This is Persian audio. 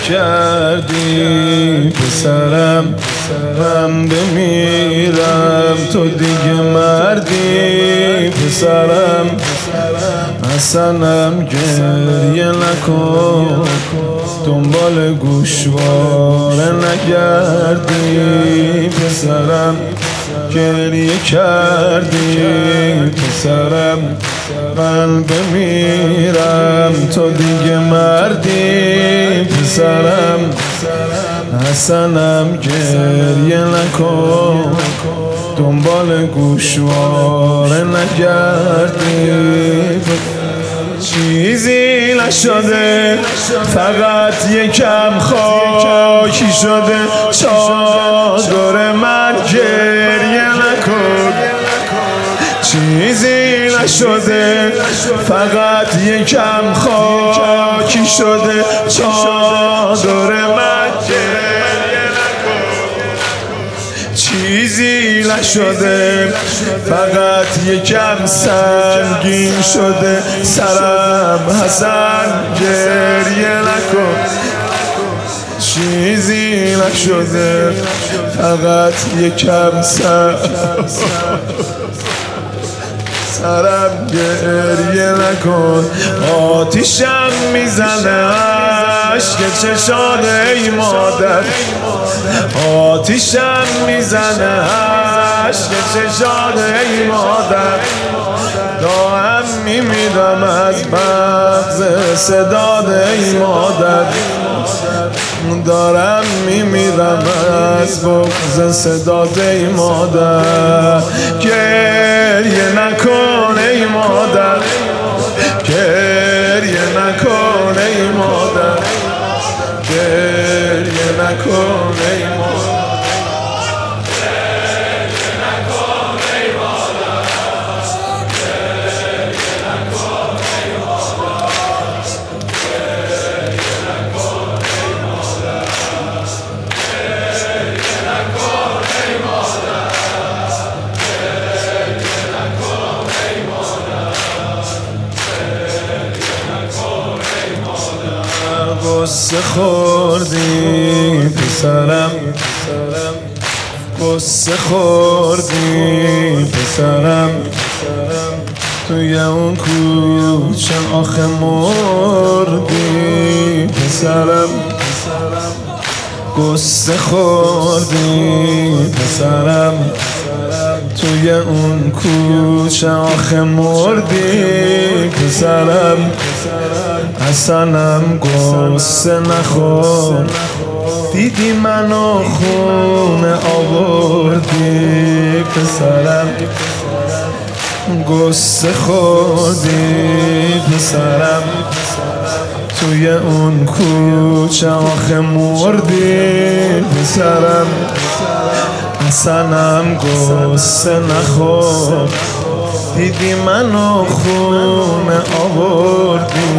کردی پسرم، من بمیرم تو دیگه مردی پسرم. حسنم گریه نکن، دنبال گوشواره نگردی پسرم. گریه کردی پسرم، من بمیرم تو دیگه مردی پسرم. حسنم گریه نکن، دنبال گوشواره نگردی. چیزی نشده فقط یکم خاکی شده، چادر من گریه نکن. چیزی نشده فقط یکم خاکی شده، چادر من گریه نکن. چیزی نشده فقط یکم سنگین شده، سرم حسن گریه نکن. چیزی نشده فقط یکم سرم گریه نکن. آتیشم میزنه عشق چشات ای مادر، آتیشم میزنه عشق چشات ای مادر. دارم میمیرم از مغز صدات ای مادر، دارم میمیرم از بغض صدات ای مادر. گریه نکن ای مادر، گریه نکن ای مادر، گریه نکن ای مادر. قصه خوردی پسرم، قصه خوردی پسرم. توی اون کوچه آخه مردی پسرم. قصه خوردی پسرم، توی اون کوچه آخه مردی پسرم. حسنم قصه نخور، دیدی منو خونه آوردی پسرم. قصه خوردی پسرم، توی اون کوچه آخه مردی پسرم. حسنم قصه نخور، دیدی منو خونه آوردی.